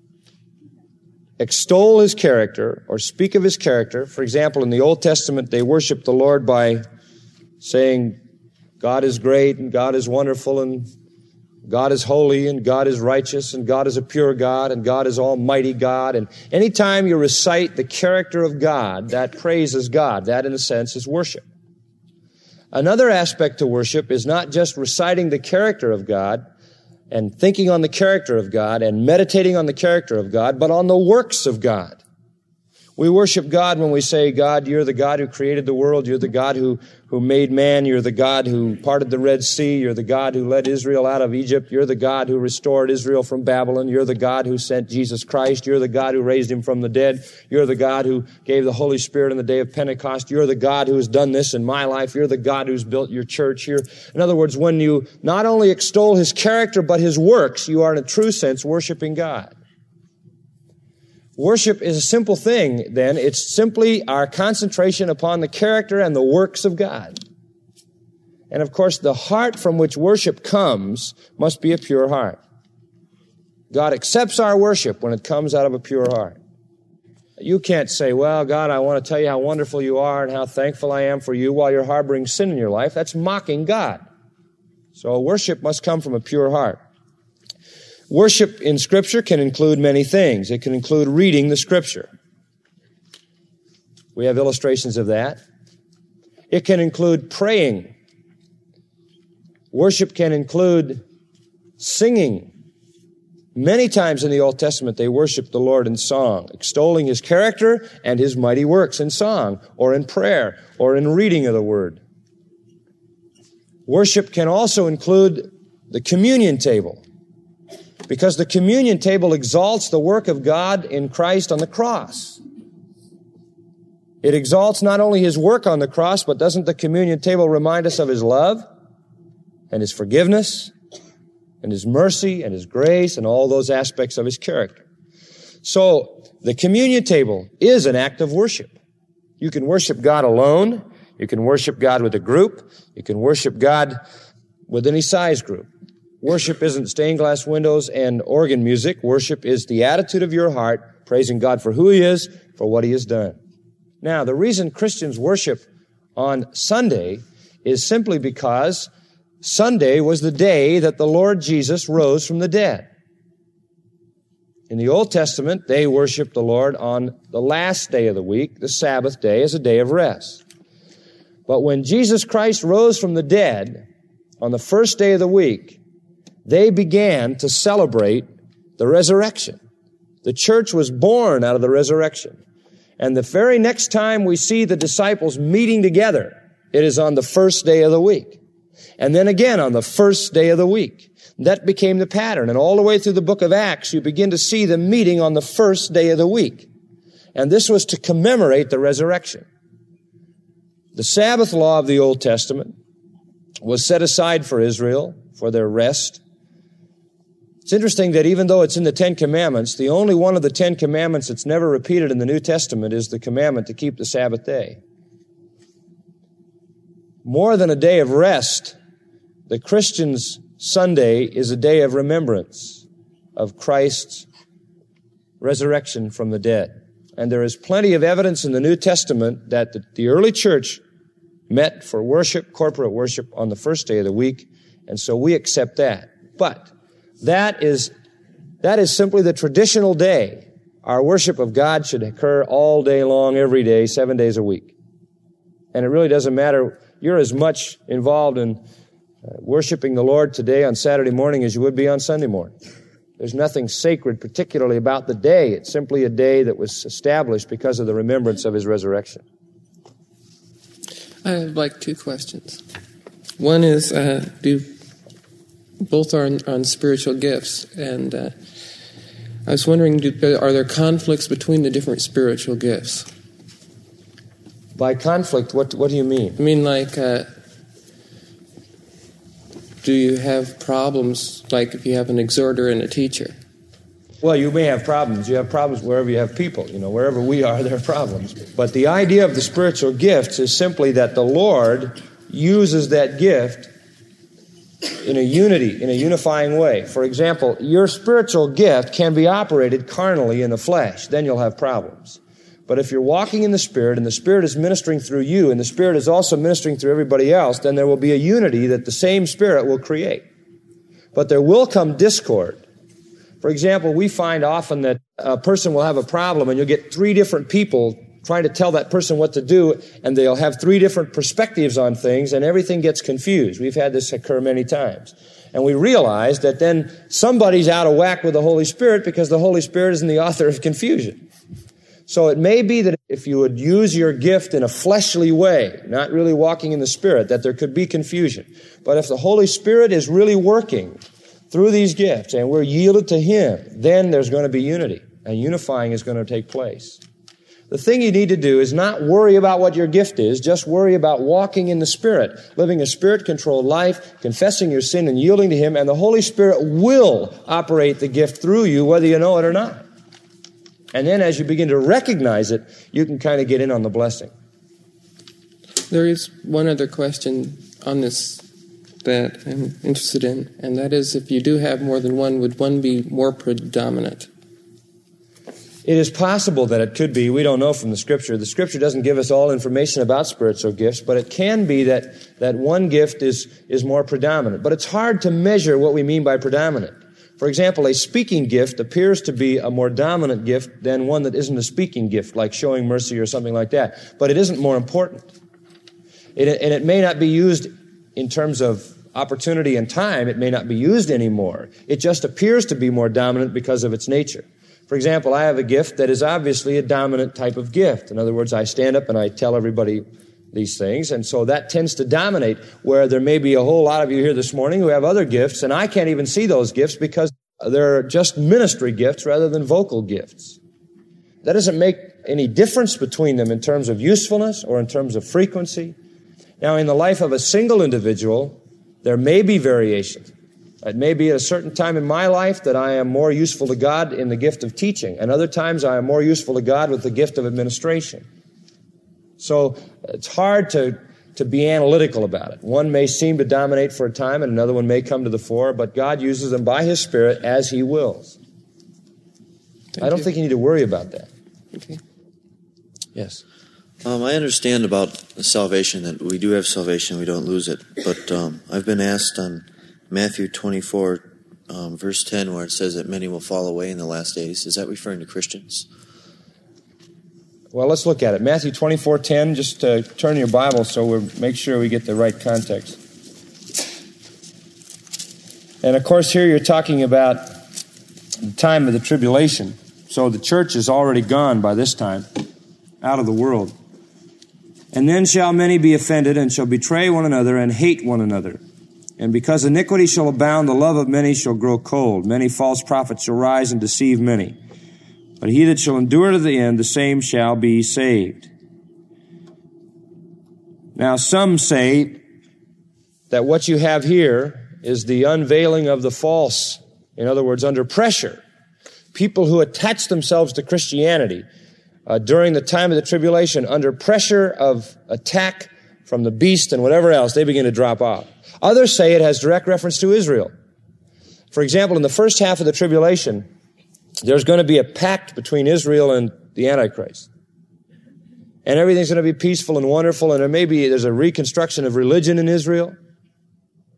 extol His character or speak of His character. For example, in the Old Testament, they worshiped the Lord by saying, God is great and God is wonderful and God is holy and God is righteous and God is a pure God and God is almighty God. And anytime you recite the character of God, that praises God. That, in a sense, is worship. Another aspect to worship is not just reciting the character of God and thinking on the character of God and meditating on the character of God, but on the works of God. We worship God when we say, God, you're the God who created the world. You're the God who made man. You're the God who parted the Red Sea. You're the God who led Israel out of Egypt. You're the God who restored Israel from Babylon. You're the God who sent Jesus Christ. You're the God who raised Him from the dead. You're the God who gave the Holy Spirit on the day of Pentecost. You're the God who has done this in my life. You're the God who's built your church here. In other words, when you not only extol His character but His works, you are in a true sense worshiping God. Worship is a simple thing, then. It's simply our concentration upon the character and the works of God. And of course, the heart from which worship comes must be a pure heart. God accepts our worship when it comes out of a pure heart. You can't say, well, God, I want to tell you how wonderful you are and how thankful I am for you while you're harboring sin in your life. That's mocking God. So worship must come from a pure heart. Worship in Scripture can include many things. It can include reading the Scripture. We have illustrations of that. It can include praying. Worship can include singing. Many times in the Old Testament, they worshiped the Lord in song, extolling His character and His mighty works in song, or in prayer, or in reading of the Word. Worship can also include the communion table, because the communion table exalts the work of God in Christ on the cross. It exalts not only His work on the cross, but doesn't the communion table remind us of His love and His forgiveness and His mercy and His grace and all those aspects of His character? So the communion table is an act of worship. You can worship God alone. You can worship God with a group. You can worship God with any size group. Worship isn't stained glass windows and organ music. Worship is the attitude of your heart, praising God for who He is, for what He has done. Now, the reason Christians worship on Sunday is simply because Sunday was the day that the Lord Jesus rose from the dead. In the Old Testament, they worshiped the Lord on the last day of the week, the Sabbath day, as a day of rest. But when Jesus Christ rose from the dead on the first day of the week, they began to celebrate the resurrection. The church was born out of the resurrection. And the very next time we see the disciples meeting together, it is on the first day of the week. And then again on the first day of the week. That became the pattern. And all the way through the book of Acts, you begin to see them meeting on the first day of the week. And this was to commemorate the resurrection. The Sabbath law of the Old Testament was set aside for Israel, for their rest. It's interesting that even though it's in the Ten Commandments, the only one of the Ten Commandments that's never repeated in the New Testament is the commandment to keep the Sabbath day. More than a day of rest, the Christian's Sunday is a day of remembrance of Christ's resurrection from the dead. And there is plenty of evidence in the New Testament that the early church met for worship, corporate worship, on the first day of the week, and so we accept that. But that is simply the traditional day. Our worship of God should occur all day long, every day, 7 days a week. And it really doesn't matter. You're as much involved in worshiping the Lord today on Saturday morning as you would be on Sunday morning. There's nothing sacred particularly about the day. It's simply a day that was established because of the remembrance of His resurrection. I have like two questions. One is, both are on spiritual gifts, and I was wondering, are there conflicts between the different spiritual gifts? By conflict, what do you mean? I mean, like, do you have problems, like if you have an exhorter and a teacher? Well, you may have problems. You have problems wherever you have people. Wherever we are, there are problems. But the idea of the spiritual gifts is simply that the Lord uses that gift in a unifying way. For example, your spiritual gift can be operated carnally in the flesh. Then you'll have problems. But if you're walking in the Spirit, and the Spirit is ministering through you, and the Spirit is also ministering through everybody else, then there will be a unity that the same Spirit will create. But there will come discord. For example, we find often that a person will have a problem, and you'll get 3 different people trying to tell that person what to do, and they'll have 3 different perspectives on things, and everything gets confused. We've had this occur many times. And we realize that then somebody's out of whack with the Holy Spirit because the Holy Spirit is the author of confusion. So it may be that if you would use your gift in a fleshly way, not really walking in the Spirit, that there could be confusion. But if the Holy Spirit is really working through these gifts and we're yielded to Him, then there's going to be unity. And unifying is going to take place. The thing you need to do is not worry about what your gift is, just worry about walking in the Spirit, living a Spirit-controlled life, confessing your sin and yielding to Him, and the Holy Spirit will operate the gift through you whether you know it or not. And then as you begin to recognize it, you can kind of get in on the blessing. There is one other question on this that I'm interested in, and that is, if you do have more than one, would one be more predominant? It is possible that it could be. We don't know from the Scripture. The Scripture doesn't give us all information about spiritual gifts, but it can be that one gift is more predominant. But it's hard to measure what we mean by predominant. For example, a speaking gift appears to be a more dominant gift than one that isn't a speaking gift, like showing mercy or something like that. But it isn't more important. And it may not be used in terms of opportunity and time. It may not be used anymore. It just appears to be more dominant because of its nature. For example, I have a gift that is obviously a dominant type of gift. In other words, I stand up and I tell everybody these things, and so that tends to dominate, where there may be a whole lot of you here this morning who have other gifts, and I can't even see those gifts because they're just ministry gifts rather than vocal gifts. That doesn't make any difference between them in terms of usefulness or in terms of frequency. Now, in the life of a single individual, there may be variations. It may be at a certain time in my life that I am more useful to God in the gift of teaching, and other times I am more useful to God with the gift of administration. So it's hard to be analytical about it. One may seem to dominate for a time, and another one may come to the fore, but God uses them by His Spirit as He wills. I don't think you need to worry about that. Okay. Yes. I understand about salvation, that we do have salvation, we don't lose it. But I've been asked on Matthew 24, verse 10, where it says that many will fall away in the last days. Is that referring to Christians? Well, let's look at it. Matthew 24:10, just turn your Bible so we make sure we get the right context. And, of course, here you're talking about the time of the tribulation. So the church is already gone by this time, out of the world. And then shall many be offended, and shall betray one another, and hate one another. And because iniquity shall abound, the love of many shall grow cold. Many false prophets shall rise and deceive many. But he that shall endure to the end, the same shall be saved. Now, some say that what you have here is the unveiling of the false. In other words, under pressure. People who attach themselves to Christianity during the time of the tribulation, under pressure of attack from the beast and whatever else, they begin to drop off. Others say it has direct reference to Israel. For example, in the first half of the tribulation, there's going to be a pact between Israel and the Antichrist. And everything's going to be peaceful and wonderful, and there's a reconstruction of religion in Israel.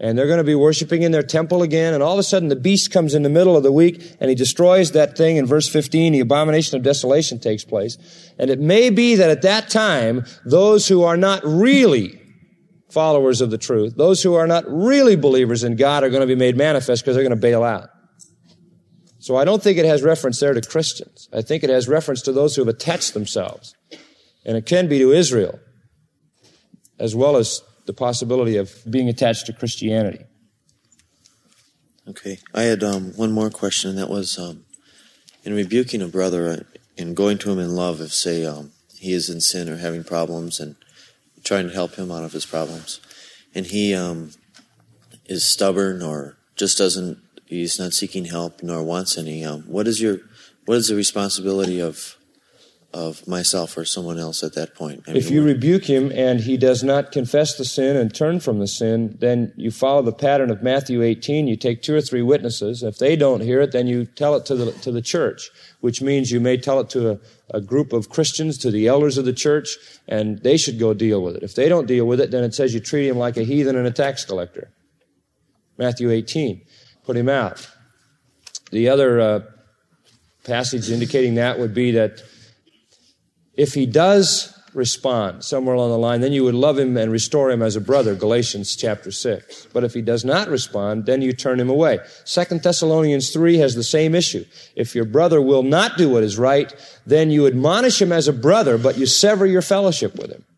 And they're going to be worshiping in their temple again, and all of a sudden the beast comes in the middle of the week, and he destroys that thing. In verse 15, the abomination of desolation takes place. And it may be that at that time, those who are not really followers of the truth, those who are not really believers in God are going to be made manifest because they're going to bail out. So I don't think it has reference there to Christians. I think it has reference to those who have attached themselves. And it can be to Israel, as well as the possibility of being attached to Christianity. Okay. I had one more question, and that was in rebuking a brother and going to him in love, if, say, he is in sin or having problems, and trying to help him out of his problems, and he is stubborn or just he's not seeking help nor wants any. What is the responsibility of myself or someone else at that point? If you rebuke him and he does not confess the sin and turn from the sin, then you follow the pattern of Matthew 18. You take 2 or 3 witnesses. If they don't hear it, then you tell it to the church, which means you may tell it to a group of Christians, to the elders of the church, and they should go deal with it. If they don't deal with it, then it says you treat him like a heathen and a tax collector. Matthew 18. Put him out. The other passage indicating that would be that if he does respond somewhere along the line, then you would love him and restore him as a brother, Galatians chapter 6. But if he does not respond, then you turn him away. 2 Thessalonians 3 has the same issue. If your brother will not do what is right, then you admonish him as a brother, but you sever your fellowship with him.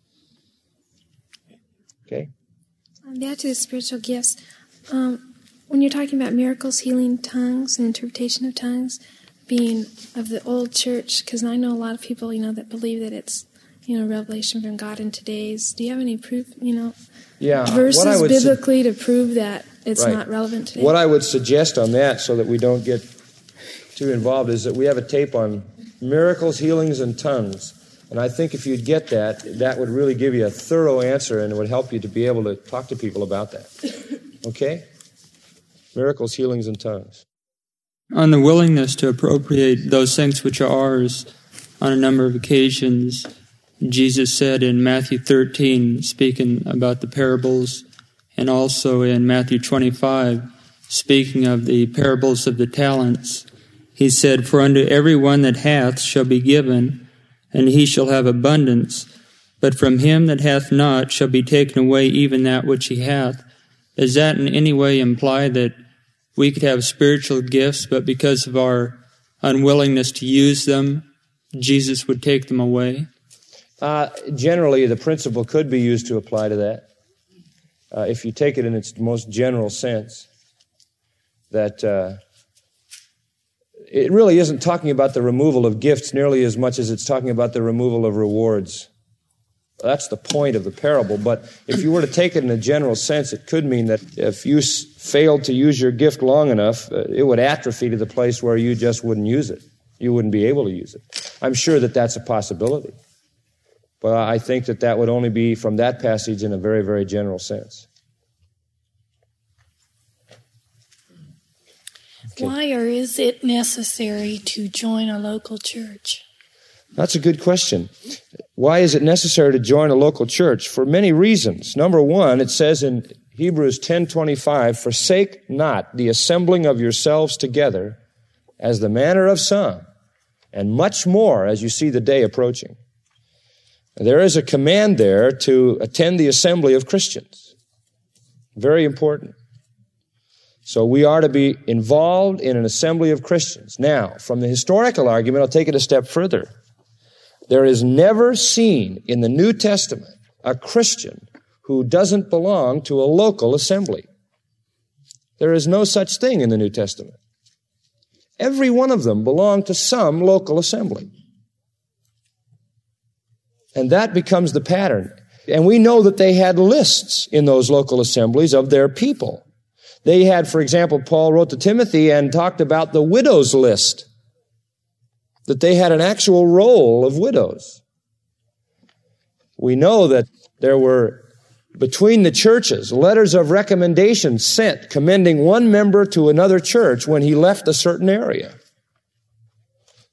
Okay? Back to the spiritual gifts. When you're talking about miracles, healing, tongues, and interpretation of tongues, being of the old church, because I know a lot of people, that believe that it's, revelation from God in today's. Do you have any proof, verses biblically to prove that it's not relevant today? What I would suggest on that, so that we don't get too involved, is that we have a tape on miracles, healings, and tongues. And I think if you'd get that, that would really give you a thorough answer, and it would help you to be able to talk to people about that. Okay? Miracles, healings, and tongues. On the willingness to appropriate those things which are ours, on a number of occasions, Jesus said in Matthew 13, speaking about the parables, and also in Matthew 25, speaking of the parables of the talents, he said, "For unto every one that hath shall be given, and he shall have abundance. But from him that hath not shall be taken away even that which he hath." Does that in any way imply that we could have spiritual gifts, but because of our unwillingness to use them, Jesus would take them away? Generally, the principle could be used to apply to that. If you take it in its most general sense, that it really isn't talking about the removal of gifts nearly as much as it's talking about the removal of rewards. That's the point of the parable. But if you were to take it in a general sense, it could mean that if you failed to use your gift long enough, it would atrophy to the place where you just wouldn't use it. You wouldn't be able to use it. I'm sure that that's a possibility. But I think that that would only be from that passage in a very, very general sense. Okay. Why or is it necessary to join a local church? That's a good question. Why is it necessary to join a local church? For many reasons. Number one, it says in Hebrews 10:25, "Forsake not the assembling of yourselves together, as the manner of some, and much more as you see the day approaching." There is a command there to attend the assembly of Christians. Very important. So we are to be involved in an assembly of Christians. Now, from the historical argument, I'll take it a step further. There is never seen in the New Testament a Christian who doesn't belong to a local assembly. There is no such thing in the New Testament. Every one of them belonged to some local assembly. And that becomes the pattern. And we know that they had lists in those local assemblies of their people. They had, for example, Paul wrote to Timothy and talked about the widows list, that they had an actual roll of widows. We know that there were, between the churches, letters of recommendation sent commending one member to another church when he left a certain area.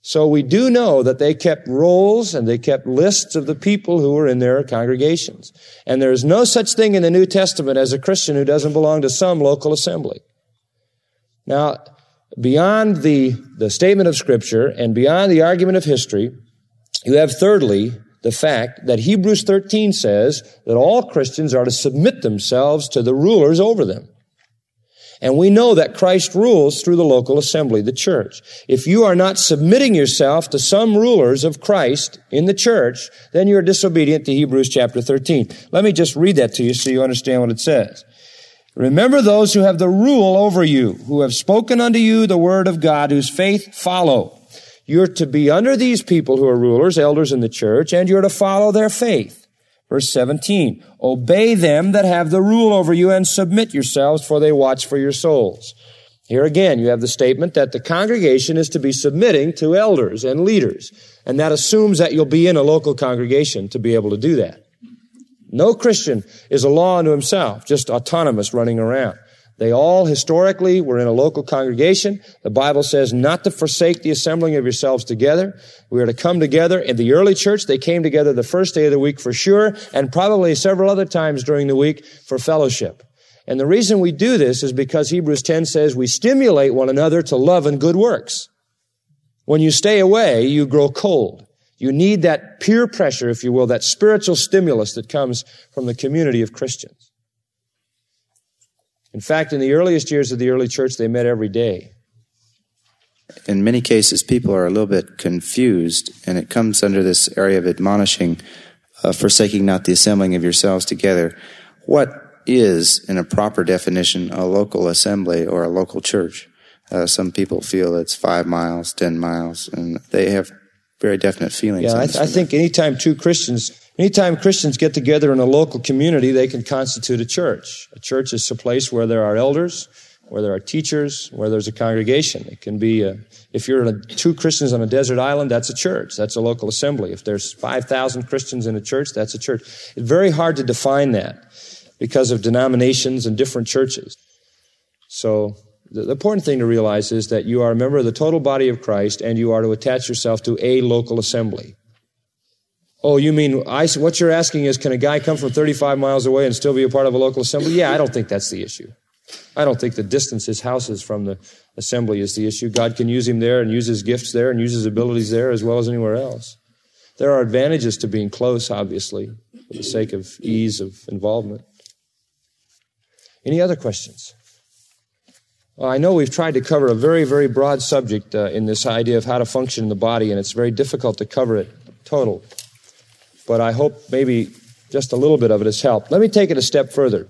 So we do know that they kept rolls and they kept lists of the people who were in their congregations. And there is no such thing in the New Testament as a Christian who doesn't belong to some local assembly. Now, beyond the statement of Scripture and beyond the argument of history, you have thirdly the fact that Hebrews 13 says that all Christians are to submit themselves to the rulers over them. And we know that Christ rules through the local assembly, the church. If you are not submitting yourself to some rulers of Christ in the church, then you're disobedient to Hebrews chapter 13. Let me just read that to you so you understand what it says. Remember those who have the rule over you, who have spoken unto you the word of God, whose faith follow. You're to be under these people who are rulers, elders in the church, and you're to follow their faith. Verse 17, obey them that have the rule over you and submit yourselves, for they watch for your souls. Here again, you have the statement that the congregation is to be submitting to elders and leaders, and that assumes that you'll be in a local congregation to be able to do that. No Christian is a law unto himself, just autonomous running around. They all historically were in a local congregation. The Bible says not to forsake the assembling of yourselves together. We are to come together. In the early church, they came together the first day of the week for sure, and probably several other times during the week for fellowship. And the reason we do this is because Hebrews 10 says we stimulate one another to love and good works. When you stay away, you grow cold. You need that peer pressure, if you will, that spiritual stimulus that comes from the community of Christians. In fact, in the earliest years of the early church, they met every day. In many cases, people are a little bit confused, and it comes under this area of admonishing, forsaking not the assembling of yourselves together. What is, in a proper definition, a local assembly or a local church? Some people feel it's 5 miles, 10 miles, and they have very definite feelings. Yeah, I think anytime Christians get together in a local community, they can constitute a church. A church is a place where there are elders, where there are teachers, where there's a congregation. It can be, if you're 2 Christians on a desert island, that's a church. That's a local assembly. If there's 5,000 Christians in a church, that's a church. It's very hard to define that because of denominations and different churches. So the important thing to realize is that you are a member of the total body of Christ and you are to attach yourself to a local assembly. Oh, you mean, what you're asking is, can a guy come from 35 miles away and still be a part of a local assembly? Yeah, I don't think that's the issue. I don't think the distance his house is from the assembly is the issue. God can use him there and use his gifts there and use his abilities there as well as anywhere else. There are advantages to being close, obviously, for the sake of ease of involvement. Any other questions? Well, I know we've tried to cover a very, very broad subject in this idea of how to function in the body, and it's very difficult to cover it total. But I hope maybe just a little bit of it has helped. Let me take it a step further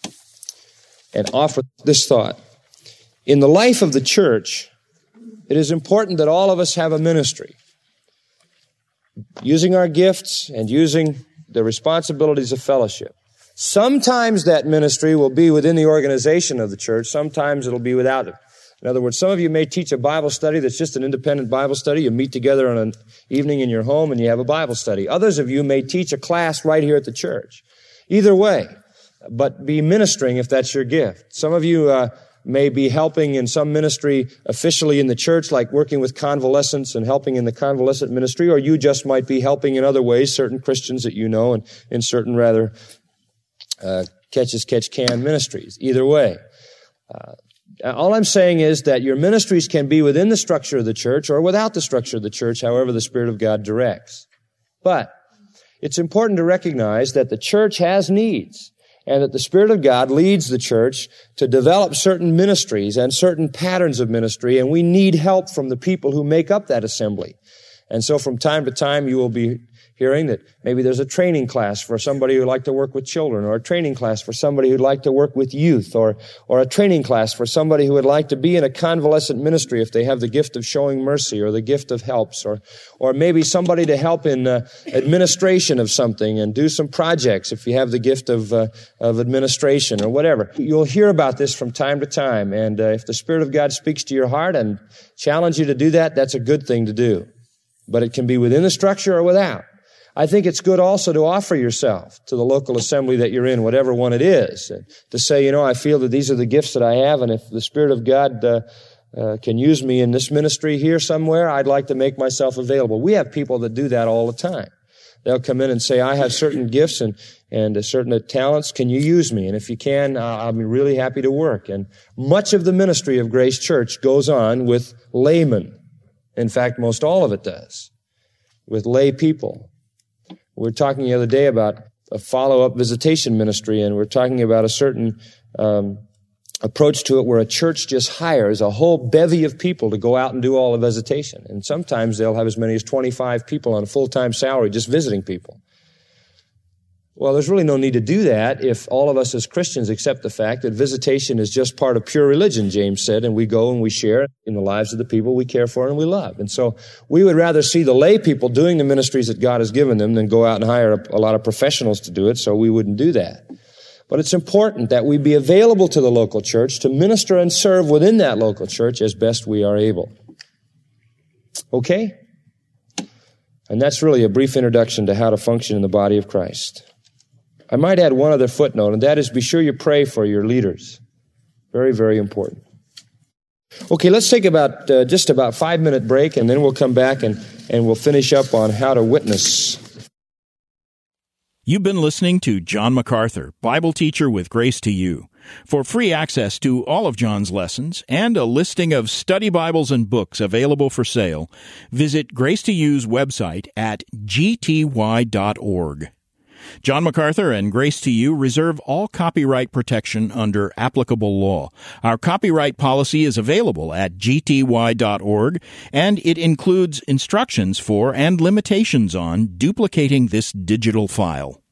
and offer this thought. In the life of the church, it is important that all of us have a ministry, using our gifts and using the responsibilities of fellowship. Sometimes that ministry will be within the organization of the church. Sometimes it'll be without it. In other words, some of you may teach a Bible study that's just an independent Bible study. You meet together on an evening in your home and you have a Bible study. Others of you may teach a class right here at the church. Either way, but be ministering if that's your gift. Some of you may be helping in some ministry officially in the church, like working with convalescents and helping in the convalescent ministry, or you just might be helping in other ways, certain Christians that you know, and in certain rather catch-as-catch-can ministries. Either way. All I'm saying is that your ministries can be within the structure of the church or without the structure of the church, however the Spirit of God directs. But it's important to recognize that the church has needs and that the Spirit of God leads the church to develop certain ministries and certain patterns of ministry, and we need help from the people who make up that assembly. And so from time to time you will be hearing that maybe there's a training class for somebody who'd like to work with children, or a training class for somebody who'd like to work with youth, or a training class for somebody who would like to be in a convalescent ministry if they have the gift of showing mercy or the gift of helps, or maybe somebody to help in administration of something and do some projects if you have the gift of administration or whatever. You'll hear about this from time to time, and if the Spirit of God speaks to your heart and challenge you to do that, that's a good thing to do. But it can be within the structure or without. I think it's good also to offer yourself to the local assembly that you're in, whatever one it is, to say, I feel that these are the gifts that I have, and if the Spirit of God can use me in this ministry here somewhere, I'd like to make myself available. We have people that do that all the time. They'll come in and say, I have certain gifts and certain talents. Can you use me? And if you can, I'll be really happy to work. And much of the ministry of Grace Church goes on with laymen. In fact, most all of it does, with lay people. We were talking the other day about a follow-up visitation ministry, and we're talking about a certain approach to it where a church just hires a whole bevy of people to go out and do all the visitation. And sometimes they'll have as many as 25 people on a full-time salary just visiting people. Well, there's really no need to do that if all of us as Christians accept the fact that visitation is just part of pure religion, James said, and we go and we share in the lives of the people we care for and we love. And so we would rather see the lay people doing the ministries that God has given them than go out and hire a lot of professionals to do it, so we wouldn't do that. But it's important that we be available to the local church to minister and serve within that local church as best we are able. Okay? And that's really a brief introduction to how to function in the body of Christ. I might add one other footnote, and that is be sure you pray for your leaders. Very, very important. Okay, let's take just about 5-minute break, and then we'll come back and we'll finish up on how to witness. You've been listening to John MacArthur, Bible teacher with Grace to You. For free access to all of John's lessons and a listing of study Bibles and books available for sale, visit Grace to You's website at gty.org. John MacArthur and Grace to You reserve all copyright protection under applicable law. Our copyright policy is available at gty.org, and it includes instructions for and limitations on duplicating this digital file.